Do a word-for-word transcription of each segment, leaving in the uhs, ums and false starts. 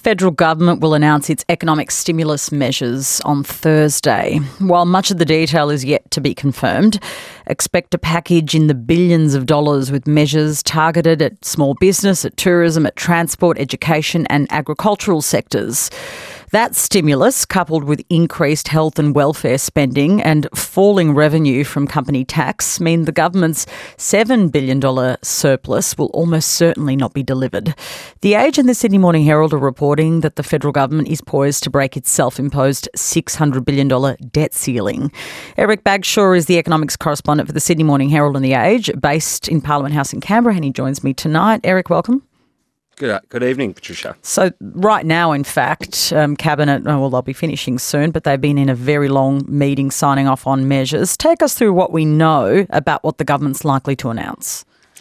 federal government will announce its economic stimulus measures on Thursday. While much of the detail is yet to be confirmed, expect a package in the billions of dollars with measures targeted at small business, at tourism, at transport, education and agricultural sectors. That stimulus, coupled with increased health and welfare spending and falling revenue from company tax, mean the government's seven billion dollars surplus will almost certainly not be delivered. The Age and the Sydney Morning Herald are reporting that the federal government is poised to break its self-imposed six hundred billion dollars debt ceiling. Eric Bagshaw is the economics correspondent for the Sydney Morning Herald and the Age, based in Parliament House in Canberra, and he joins me tonight. Eric, welcome. Good, good evening, Patricia. So right now, in fact, um, Cabinet, oh, well, they'll be finishing soon, but they've been in a very long meeting signing off on measures. Take us through what we know about what the government's likely to announce.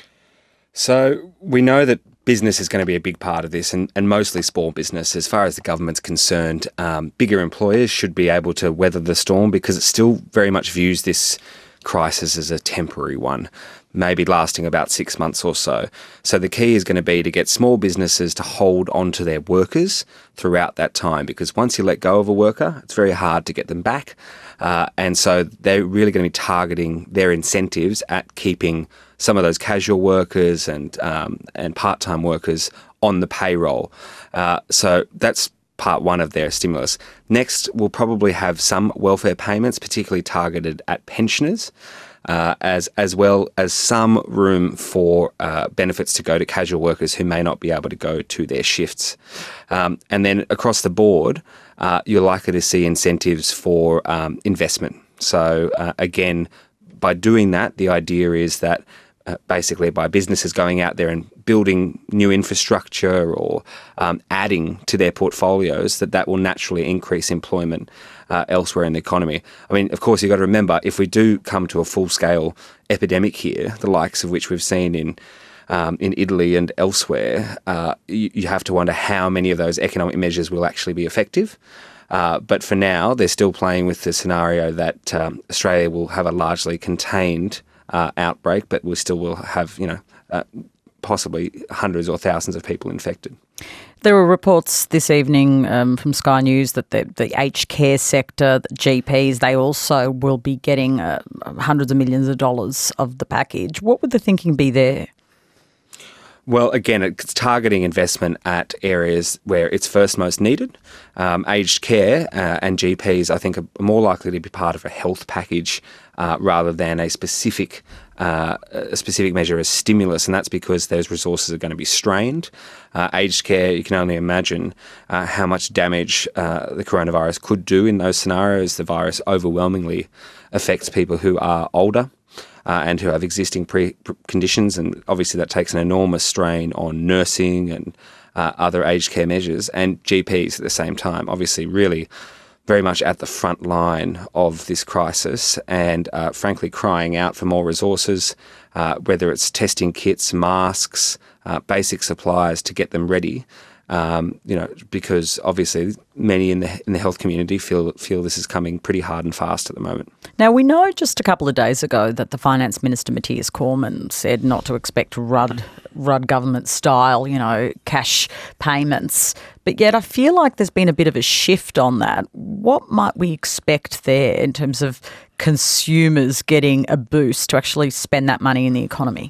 So we know that business is going to be a big part of this, and, and mostly small business. As far as the government's concerned, um, bigger employers should be able to weather the storm because it still very much views this crisis as a temporary one, maybe lasting about six months or so. So the key is going to be to get small businesses to hold on to their workers throughout that time, because once you let go of a worker, it's very hard to get them back. Uh, and so they're really going to be targeting their incentives at keeping some of those casual workers and um, and part-time workers on the payroll. Uh, so that's part one of their stimulus. Next, we'll probably have some welfare payments, particularly targeted at pensioners, uh, as as well as some room for uh, benefits to go to casual workers who may not be able to go to their shifts. Um, and then across the board, uh, you're likely to see incentives for um, investment. So uh, again, by doing that, the idea is that Uh, basically by businesses going out there and building new infrastructure or um, adding to their portfolios, that that will naturally increase employment uh, elsewhere in the economy. I mean, of course, you've got to remember, if we do come to a full-scale epidemic here, the likes of which we've seen in um, in Italy and elsewhere, uh, you, you have to wonder how many of those economic measures will actually be effective. Uh, but for now, they're still playing with the scenario that um, Australia will have a largely contained Uh, outbreak, but we still will have, you know, uh, possibly hundreds or thousands of people infected. There were reports this evening um, from Sky News that the, the aged care sector, the G Ps, they also will be getting uh, hundreds of millions of dollars of the package. What would the thinking be there? Well, again, it's targeting investment at areas where it's first most needed. Um, aged care uh, and G Ps, I think, are more likely to be part of a health package uh, rather than a specific uh, a specific measure as stimulus, and that's because those resources are going to be strained. Uh, aged care, you can only imagine uh, how much damage uh, the coronavirus could do in those scenarios. The virus overwhelmingly affects people who are older Uh, and who have existing pre-conditions, and obviously that takes an enormous strain on nursing and uh, other aged care measures, and G Ps at the same time, obviously really very much at the front line of this crisis and uh, frankly crying out for more resources, uh, whether it's testing kits, masks, uh, basic supplies to get them ready. Um, you know, because obviously many in the in the health community feel feel this is coming pretty hard and fast at the moment. Now, we know just a couple of days ago that the Finance Minister, Matthias Cormann, said not to expect Rudd, Rudd government style, you know, cash payments. But yet I feel like there's been a bit of a shift on that. What might we expect there in terms of consumers getting a boost to actually spend that money in the economy?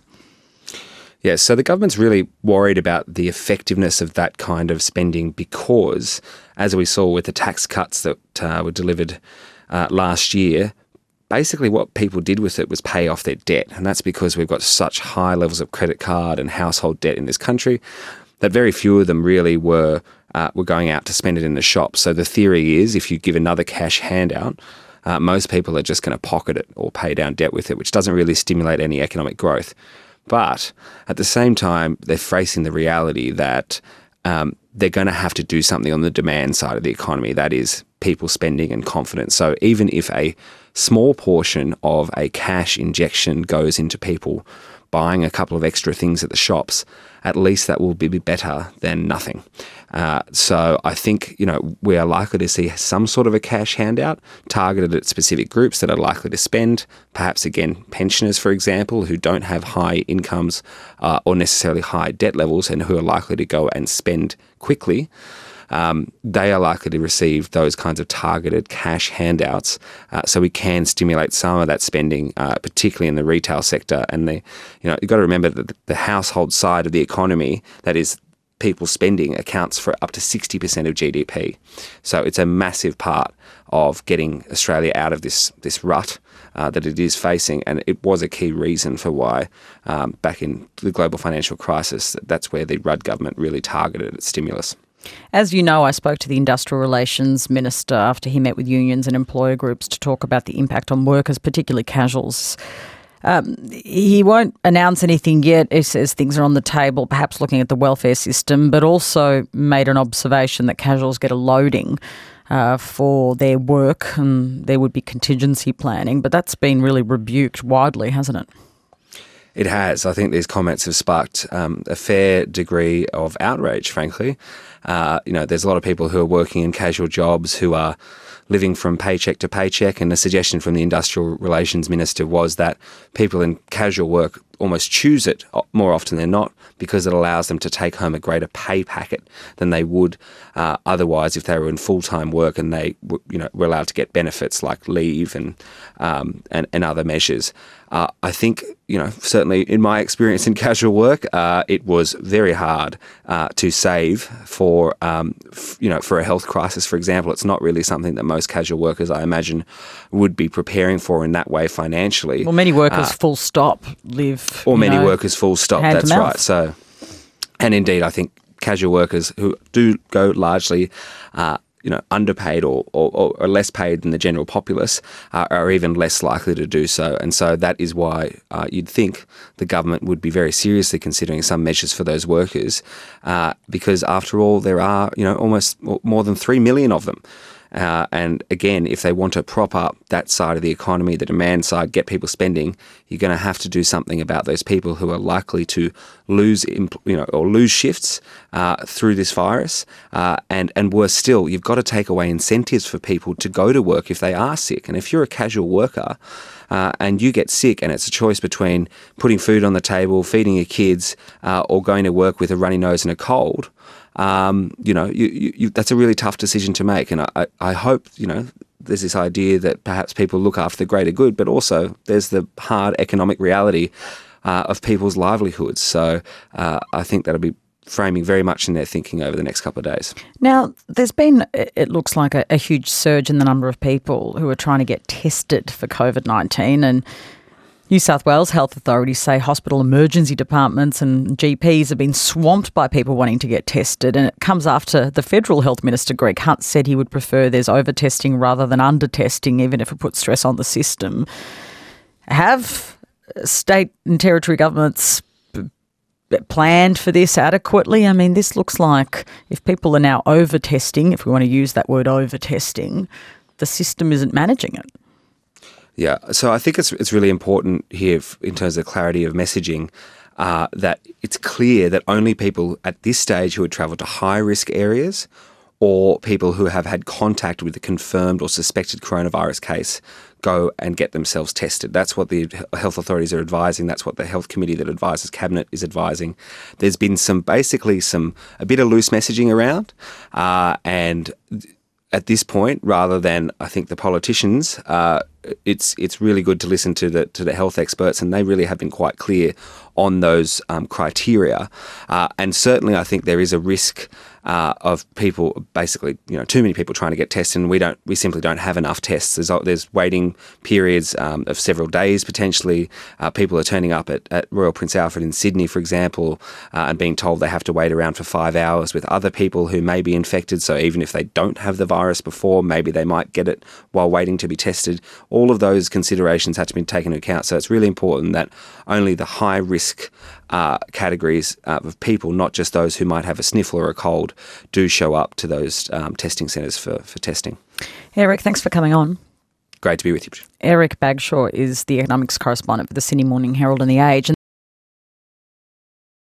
Yes, so the government's really worried about the effectiveness of that kind of spending because, as we saw with the tax cuts that uh, were delivered uh, last year, basically what people did with it was pay off their debt. And that's because we've got such high levels of credit card and household debt in this country that very few of them really were, uh, were going out to spend it in the shop. So the theory is if you give another cash handout, uh, most people are just going to pocket it or pay down debt with it, which doesn't really stimulate any economic growth. But at the same time, they're facing the reality that um, they're going to have to do something on the demand side of the economy, that is people spending and confidence. So even if a small portion of a cash injection goes into people buying a couple of extra things at the shops, at least that will be better than nothing. Uh, so I think, you know, we are likely to see some sort of a cash handout targeted at specific groups that are likely to spend, perhaps, again, pensioners, for example, who don't have high incomes uh, or necessarily high debt levels and who are likely to go and spend quickly. um, they are likely to receive those kinds of targeted cash handouts. Uh, so we can stimulate some of that spending, uh, particularly in the retail sector. And the, you know, you've got to remember that the household side of the economy, that is people spending, accounts for up to sixty percent of G D P. So it's a massive part of getting Australia out of this this rut uh, that it is facing, and it was a key reason for why um, back in the global financial crisis, that's where the Rudd government really targeted its stimulus. As you know, I spoke to the Industrial Relations Minister after he met with unions and employer groups to talk about the impact on workers, particularly casuals. Um, he won't announce anything yet. He says things are on the table, perhaps looking at the welfare system, but also made an observation that casuals get a loading uh, for their work and there would be contingency planning. But that's been really rebuked widely, hasn't it? It has. I think these comments have sparked um, a fair degree of outrage, frankly. Uh, you know, there's a lot of people who are working in casual jobs who are living from paycheck to paycheck, and the suggestion from the Industrial Relations Minister was that people in casual work almost choose it more often than not because it allows them to take home a greater pay packet than they would uh, otherwise if they were in full-time work and they you know, were allowed to get benefits like leave and um, and, and other measures. Uh, I think, you know, certainly in my experience in casual work, uh, it was very hard uh, to save for, um, f- you know, for a health crisis, for example. It's not really something that most casual workers, I imagine, would be preparing for in that way financially. Well, many workers, uh, full stop, live... Or many know, workers, full stop, that's right. So, and indeed, I think casual workers who do go largely uh, you know, underpaid or, or, or less paid than the general populace uh, are even less likely to do so. And so that is why uh, you'd think the government would be very seriously considering some measures for those workers uh, because after all, there are, you know, almost more than three million of them. Uh, and again, if they want to prop up that side of the economy, the demand side, get people spending, you're going to have to do something about those people who are likely to lose, you know, or lose shifts uh, through this virus. Uh, and and worse still, you've got to take away incentives for people to go to work if they are sick. And if you're a casual worker uh, and you get sick, and it's a choice between putting food on the table, feeding your kids, uh, or going to work with a runny nose and a cold. Um, you know, you, you, you, that's a really tough decision to make. And I, I hope, you know, there's this idea that perhaps people look after the greater good, but also there's the hard economic reality uh, of people's livelihoods. So uh, I think that'll be framing very much in their thinking over the next couple of days. Now, there's been, it looks like a, a huge surge in the number of people who are trying to get tested for COVID nineteen, and New South Wales health authorities say hospital emergency departments and G Ps have been swamped by people wanting to get tested, and it comes after the Federal Health Minister, Greg Hunt, said he would prefer there's over-testing rather than under-testing, even if it puts stress on the system. Have state and territory governments planned for this adequately? I mean, this looks like if people are now over-testing, if we want to use that word over-testing, the system isn't managing it. Yeah, so I think it's it's really important here in terms of clarity of messaging uh, that it's clear that only people at this stage who had travelled to high-risk areas or people who have had contact with a confirmed or suspected coronavirus case go and get themselves tested. That's what the health authorities are advising. That's what the health committee that advises Cabinet is advising. There's been some basically some a bit of loose messaging around uh, and at this point, rather than I think the politicians, uh, it's it's really good to listen to the to the health experts, and they really have been quite clear on those um, criteria. Uh, and certainly, I think there is a risk uh, of people basically, you know, too many people trying to get tested, and we don't, we simply don't have enough tests. There's there's waiting periods um, of several days potentially. Uh, people are turning up at, at Royal Prince Alfred in Sydney, for example, uh, and being told they have to wait around for five hours with other people who may be infected. So even if they don't have the virus before, maybe they might get it while waiting to be tested. All of those considerations have to be taken into account. So it's really important that only the high risk uh, categories uh, of people, not just those who might have a sniffle or a cold, do show up to those um, testing centres for, for testing. Eric, thanks for coming on. Great to be with you. Eric Bagshaw is the economics correspondent for the Sydney Morning Herald and The Age.